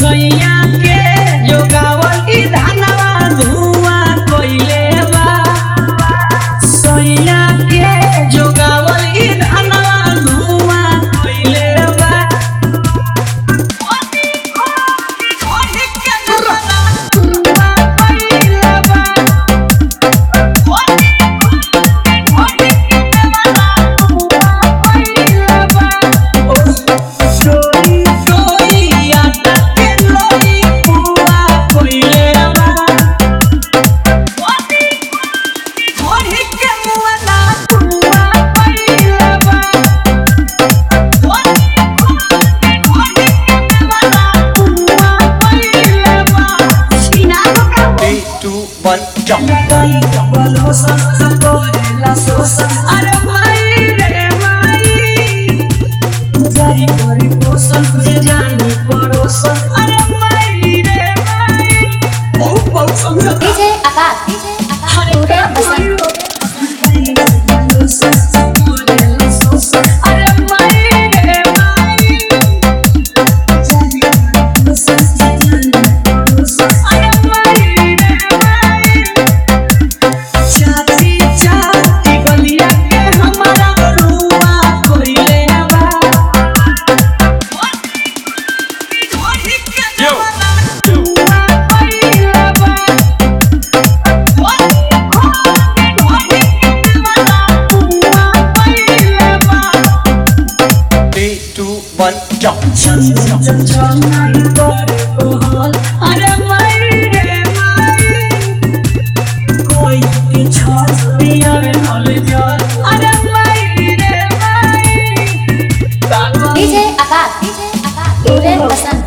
सैया के जोगावल की धानवा धुआं कोइले बा सैया के जोगावल की धानवा धुआं कोइले बा Jump. अरे भाई रे भाई जारी करी पोसन तुझे जानी पड़ोसन अरे भाई रे भाई बहुत समझा डीजे आकाश पूरे पसंद अरे भाई रे भाई जारी करी पोसन तुझे जानी पड़ोसन अरे भाई रे भाई चाची चाची गलिया के हमारा रुआ कोइले बा Yo. रुआ कोइले बा 3, 2, 1, jump. अरे माई रे माई कोई के छास दिया रे हल जा अरे माई रे माई डीजे आकाश पूरे पसंद